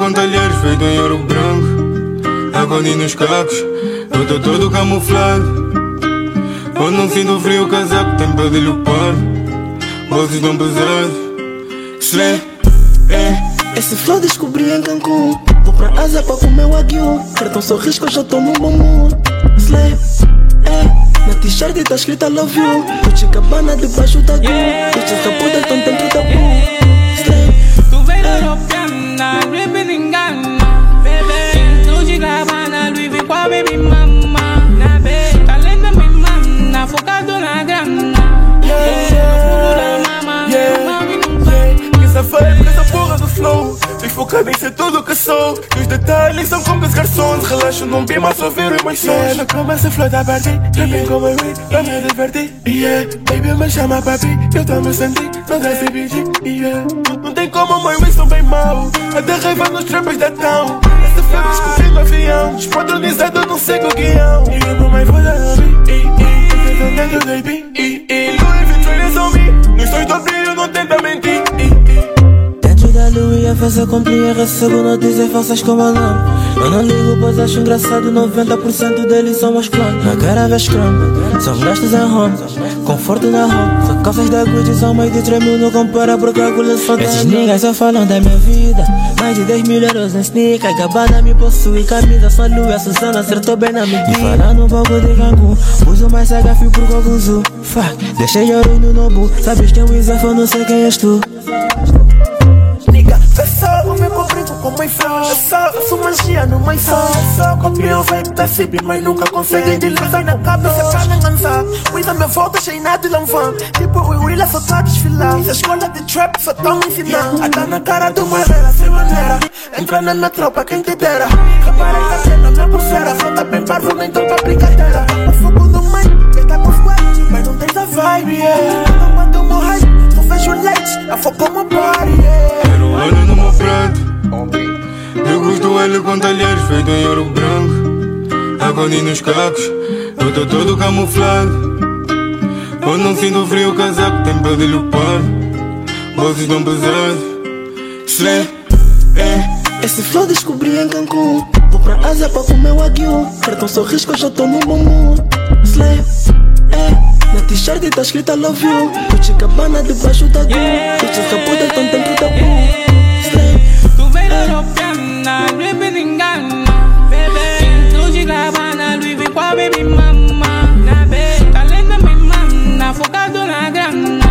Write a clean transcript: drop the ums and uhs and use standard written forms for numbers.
com talheres feito em ouro branco. Água ali nos cacos, eu tô todo camuflado. Quando não sinto frio, o casaco tem para dilupar. Bolsos tão pesados. Slay, esse flow descobri em Cancún. Vou pra Ásia pra comer o Wagyu. Cartão sorriso que eu já tô num bom mood. Slay, na t-shirt tá escrita love you. Gucci Gabbana debaixo da Gu. Bitches da puta tão dentro da pool. Slay, tu vês europeana, ribbon em Ghana. Bebê, Gucci Gabbana, Louis V com a baby mama. Na B, talento me mama, focado na grana. Essa vibe, essa porra do flow. Tô focado em ser tudo o que sou. E os detalhes são como os garçons. Relaxo num beat, mas só ver emoções. Não começa a flotar a partir. Também como eu ir, pra me divertir. Baby me chama papi, eu tô me sentindo. Não dá se pedir, Não tem como, my ways são bem mau. Até raiva nos trappers da town. Essa febre descobri no avião. Despadronizado, não sei o guião. E eu vou mais foda a mim. Dentro do baby. Louis Vuitton is on me. Nos dois do brilho, não tenta mentir. dentro da Louis a festa comprinha. Recebo notícias falsas como a nome. Eu não ligo, pois acho engraçado. 90% deles são meus clones. Na cara vê scrum, são gastos em home. Conforto na home. Só calças da Gucci são mais de 3 mil. Não compara porque a coleção tem. Esses niggas só falam da minha vida. Mais de 10 mil euros em sneakers. Gabbana me possui, camisa só Louis. A Suzana acertou bem na medida. E falando um pouco de Cancún, uso mais saga fio por Gogunzu. Fuck, deixei ouro no Nobu. Sabes que é um exafo, não sei quem és tu. Nigga, é só o meu brinco com my flow. É só a sua magia no my soul. É só copiar o vibe da CB, mas nunca conseguem deslizar na cabeça pra não cansar. Cuida minha volta cheia de lamvão. Tipo o Willa só tá desfilar. Essa escola de trap só tão ensinando. A dar na cara do Marreira, sem maneira. Entrando na tropa, quem te dera. Repara a cena na pulseira. Só tá bem parvo, nem tô pra brincadeira. O fogo do mãe, ele tá com squad, mas não tens a vibe, Não mando o meu hype, não vejo leite. A fogo como party, quero olho no meu prato. Eu gosto ele com talheres feito em ouro branco. Água ali nos cacos, eu tô todo camuflado. Quando não sinto frio, o casaco tem para dilupar. Bolsos tão pesados. Slay, esse flow descobri em Cancún. Vou pra Ásia pra comer o Wagyu. Cartão sorriso que eu já tô num bom mood. Slay, na t-shirt tá escrita love you. Gucci Gabbana debaixo da Gu. Bitches da puta tão dentro da pool. Tu vês europeana, ribbon em Ghana. Bebê, Gucci Gabbana, Louis V com a baby mama. Na B, talento me mama, focado na grana.